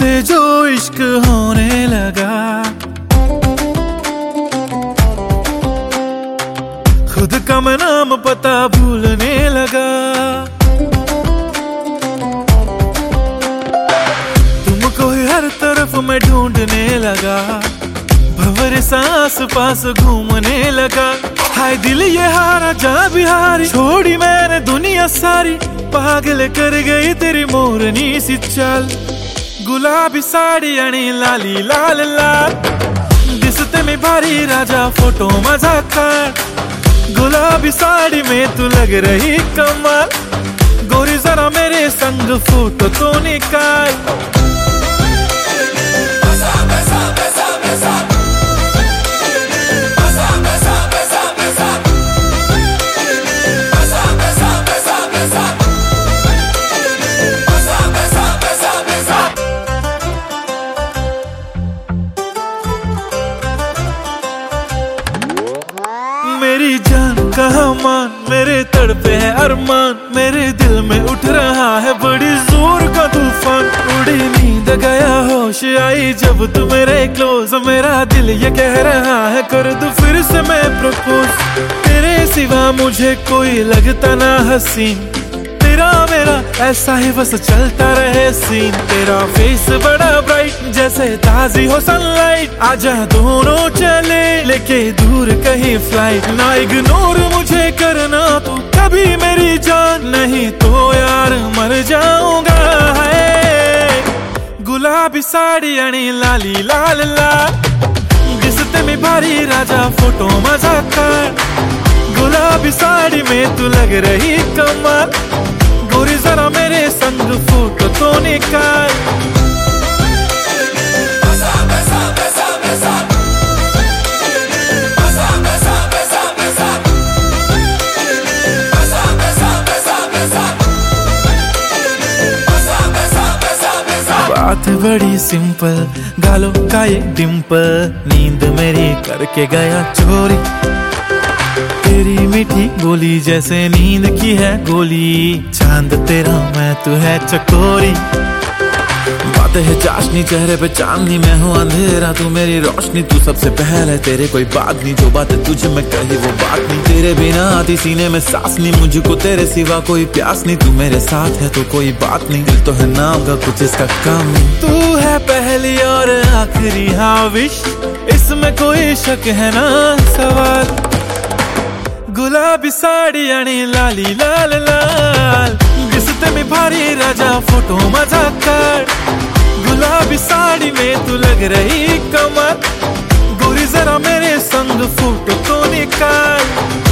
तुझसे जो इश्क होने लगा, खुद का मैं नाम पता भूलने लगा। तुमको ही हर तरफ मैं ढूंढने लगा, भंवर सांस पास घूमने लगा। हाय दिल ये हारा जा बिहारी, छोड़ी मैंने दुनिया सारी, पागल कर गई तेरी मोरनी सी चाल। गुलाबी साड़ी आणि लाली लाल लाल, दिसते मी भारी राजा फोटो माझा काढ। गुलाबी साड़ी में तू लग रही कमाल, गोरी जरा मेरे संग फोटो तो निकाल। मेरी जान कहाँ मान, मेरे तड़पे है अरमान, मेरे दिल में उठ रहा है बड़ी जोर का तूफान। उड़ी नींद गया होश आई जब तू मेरे क्लोज, मेरा दिल ये कह रहा है कर दू फिर से मैं प्रपोज। तेरे सिवा मुझे कोई लगता ना हसीन, तेरा मेरा ऐसा ही बस चलता रहे सीन। तेरा फेस बड़ा ब्राइट जैसे ताजी हो सनलाइट, आजा दोनों चले लेके दूर कहीं फ्लाइट। ना इग्नोर मुझे करना तू कभी मेरी जान, नहीं तो यार मर जाऊंगा। है गुलाबी साड़ी आणि लाली लाल लाल, दिसते मी भारी राजा फोटो माझा काढ। गुलाबी साड़ी में तू लग रही कमाल, गोरी जरा मेरे संग फोटो तो निकाल। बात बड़ी सिंपल, गालों का ये डिंपल, नींद मेरी करके गया चोरी। तेरी मीठी बोली जैसे नींद की है गोली, चांद तेरा मैं तू है चकोरी। बातें है चाशनी चेहरे पे चांदनी, मैं हूँ अंधेरा तू मेरी रोशनी। तू सबसे पहले तेरे कोई बात नहीं, जो बातें तुझे मैं कही वो बात नहीं। तेरे बिना आती सीने में सांस नहीं, मुझको तेरे सिवा कोई प्यास नहीं। तू मेरे साथ है तो कोई बात नहीं, दिल तो है नाम का कुछ इसका काम नहीं। तू है पहली और आखिरी हाँ विश, इसमें कोई शक है ना सवाल। गुलाबी साड़ी आणि लाली लाल लाल, दिसते मी भारी राजा फोटो माझा काढ। गुलाबी साड़ी में तू लग रही कमाल, गोरी जरा मेरे संग फोटो तो निकाल।